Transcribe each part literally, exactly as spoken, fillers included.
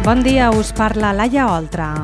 Bon dia, us parla Laia Oltra.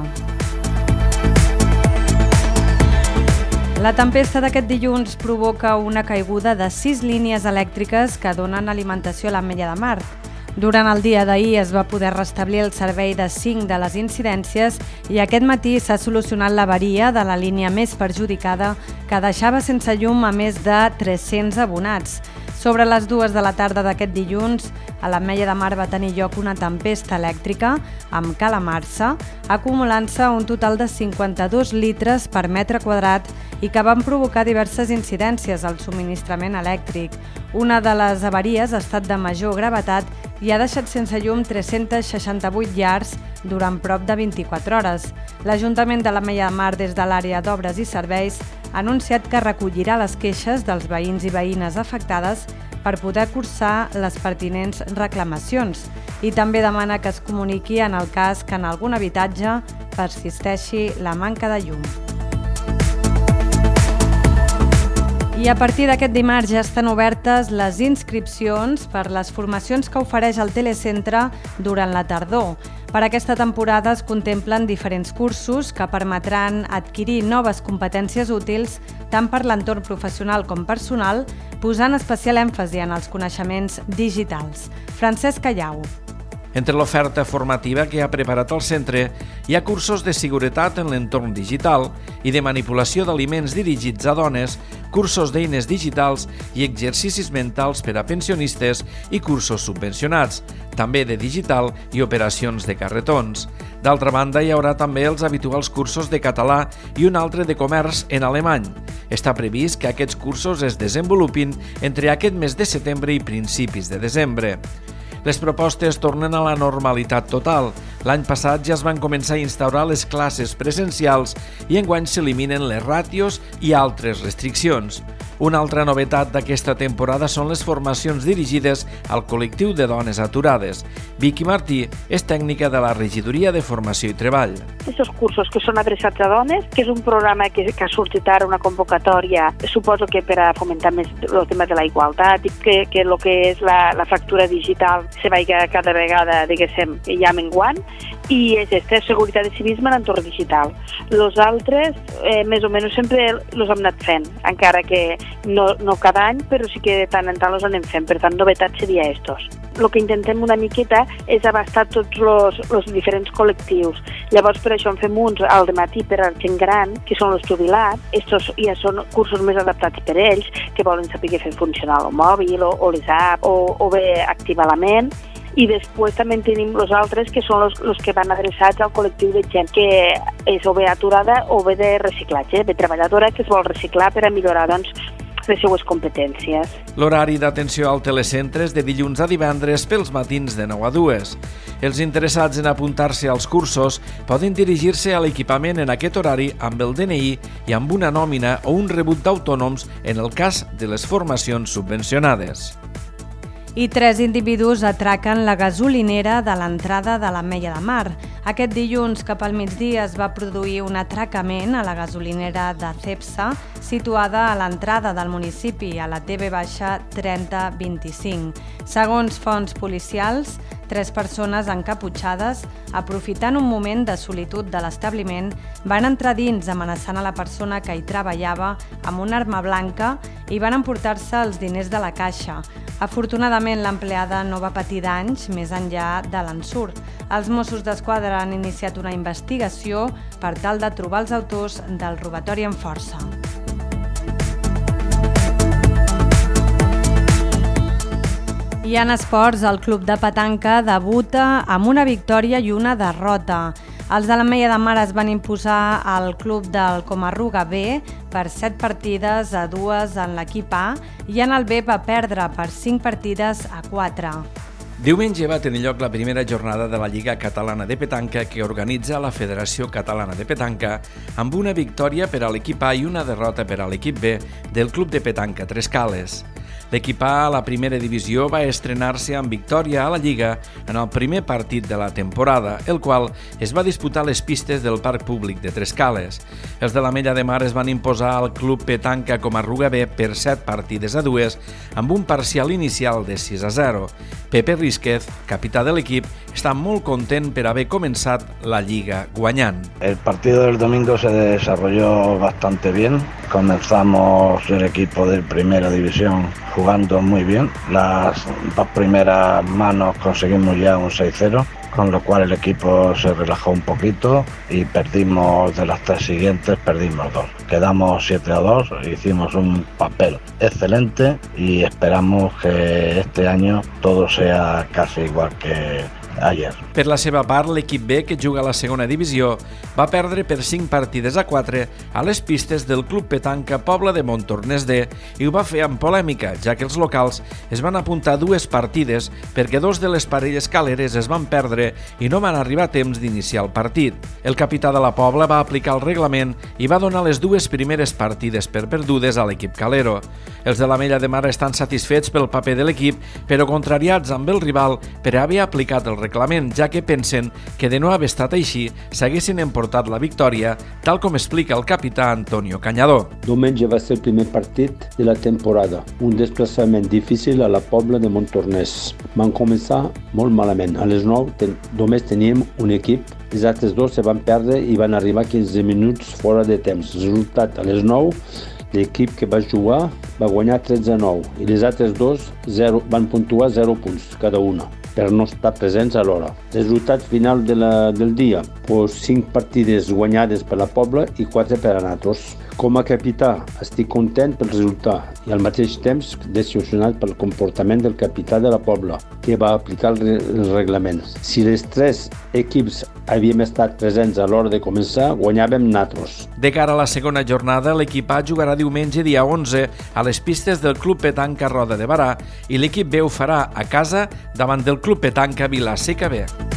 La tempesta d'aquest dilluns provoca una caiguda de sis línies elèctriques que donen alimentació a l'Ametlla de Mar. Durant el dia d'ahir es va poder restablir el servei de cinc de les incidències i aquest matí s'ha solucionat l'avaria de la línia més perjudicada que deixava sense llum a més de tres-cents abonats. Sobre les dues de la tarda d'aquest dilluns, a l'Ametlla de Mar va tenir lloc una tempesta elèctrica amb calamarsa, acumulant-se un total de cinquanta-dos litres per metre quadrat i que van provocar diverses incidències al subministrament elèctric. Una de les avaries ha estat de major gravetat i ha deixat sense llum tres-cents seixanta-vuit llars durant prop de vint-i-quatre hores. L'Ajuntament de l'Ametlla de Mar, des de l'àrea d'obres i serveis, ha anunciat que recollirà les queixes dels veïns i veïnes afectades per poder cursar les pertinents reclamacions i també demana que es comuniqui en el cas que en algun habitatge persisteixi la manca de llum. I a partir d'aquest dimarts ja estan obertes les inscripcions per les formacions que ofereix el Telecentre durant la tardor. Per aquesta temporada es contemplen diferents cursos que permetran adquirir noves competències útils tant per l'entorn professional com personal, posant especial èmfasi en els coneixements digitals. Francesc Callau. Entre l'oferta formativa que ha preparat el centre hi ha cursos de seguretat en l'entorn digital i de manipulació d'aliments dirigits a dones, cursos d'eines digitals i exercicis mentals per a pensionistes i cursos subvencionats, també de digital i operacions de carretons. D'altra banda, hi haurà també els habituals cursos de català i un altre de comerç en alemany. Està previst que aquests cursos es desenvolupin entre aquest mes de setembre i principis de desembre. Les propostes tornen a la normalitat total. L'any passat ja es van començar a instaurar les classes presencials i enguany s'eliminen les ràtios i altres restriccions. Una altra novetat d'aquesta temporada són les formacions dirigides al col·lectiu de dones aturades. Vicky Martí és tècnica de la Regidoria de Formació i Treball. Aquests cursos que són adreçats a dones, que és un programa que, que ha sortit ara una convocatòria, suposo que per a fomentar més el tema de la igualtat i que, que el que és la, la fractura digital se vagi cada vegada, diguéssim, ja menguant, i és aquesta seguretat i civisme en l'entorn digital. Los altres, eh, més o menys, sempre els hem anat fent, encara que no, no cada any, però sí que de tant en tant els anem fent. Per tant, novetat seria estos. El que intentem una miqueta és abastar tots els diferents col·lectius. Llavors, per això en fem uns al matí per a gent gran, que són els jubilats. Estos ja són cursos més adaptats per ells, que volen saber fer funcionar el mòbil o, o les apps, o, o bé activar la ment. I després també tenim els altres que són els que van adreçats al col·lectiu de gent que és o bé aturada o bé de reciclatge, de treballadora que es vol reciclar per a millorar doncs, les seues competències. L'horari d'atenció al telecentre és de dilluns a divendres pels matins de nou a dues. Els interessats en apuntar-se als cursos poden dirigir-se a l'equipament en aquest horari amb el D N I i amb una nòmina o un rebut d'autònoms en el cas de les formacions subvencionades. I tres individus atraquen la gasolinera de l'entrada de l'Ametlla de Mar. Aquest dilluns cap al migdia es va produir un atracament a la gasolinera de Cepsa, situada a l'entrada del municipi, a la T V trenta vint-i-cinc. Segons fonts policials, tres persones encaputxades, aprofitant un moment de solitud de l'establiment, van entrar dins amenaçant a la persona que hi treballava amb una arma blanca i van emportar-se els diners de la caixa. Afortunadament, l'empleada no va patir danys més enllà de l'ensurt. Els Mossos d'Esquadra han iniciat una investigació per tal de trobar els autors del robatori amb força. I en esports, el club de petanca debuta amb una victòria i una derrota. Els de l'Ametlla de Mar es van imposar al club del Comarruga B per set partides a dues en l'equip A i en el B va perdre per cinc partides a quatre. Diumenge va tenir lloc la primera jornada de la Lliga Catalana de Petanca que organitza la Federació Catalana de Petanca amb una victòria per a l'equip A i una derrota per a l'equip B del Club de Petanca Trescales. L'equip A a la primera divisió va estrenar-se amb victòria a la Lliga en el primer partit de la temporada, el qual es va disputar a les pistes del Parc Públic de Trescales. Els de l'Ametlla de Mar es van imposar al Club Petanca Comarruga B per set partides a dues, amb un parcial inicial de sis a zero. Pepe Rísquez, capità de l'equip, està molt content per haver començat la Lliga guanyant. El partido del domingo se desarrolló bastante bien. Comenzamos el equipo de primera división jugando muy bien. Las dos primeras manos conseguimos ya un seis cero, con lo cual el equipo se relajó un poquito y perdimos de las tres siguientes, perdimos dos. Quedamos siete a dos, hicimos un papel excelente y esperamos que este año todo sea casi igual que ayer. Per la seva part, l'equip B, que juga a la segona divisió, va perdre per cinc partides a quatre a les pistes del Club Petanca Pobla de Montornès D i ho va fer amb polèmica, ja que els locals es van apuntar dues partides perquè dos de les parelles caleres es van perdre i no van arribar a temps d'iniciar el partit. El capità de la Pobla va aplicar el reglament i va donar les dues primeres partides per perdudes a l'equip calero. Els de l'Ametlla de Mar estan satisfets pel paper de l'equip, però contrariats amb el rival per haver aplicat el reglament, ja que pensen que de no haver estat així s'haguessin emportat la victòria, tal com explica el capità Antonio Cañador. Diumenge va ser el primer partit de la temporada, un desplaçament difícil a la Pobla de Montornès. Van començar molt malament. A les nou ten només teníem un equip, els altres dos se van perdre i van arribar quinze minuts fora de temps. Resultat, a les nou, l'equip que va jugar va guanyar tretze a nou i les altres dos zero, van puntuar zero punts cada una per no estar presents a l'hora. Resultat final de la, del dia, pues, cinc partides guanyades per la Pobla i quatre per a nosaltres. Com a capità estic content pel resultat i al mateix temps decepcionat pel comportament del capità de la Pobla, que va aplicar el, re el reglament. Si les tres equips havíem estat presents a l'hora de començar, guanyàvem nosaltres. De cara a la segona jornada, l'equip A jugarà diumenge dia onze a les pistes del Club Petanca Roda de Barà i l'equip B ho farà a casa davant del Club Petanca Vila-seca B.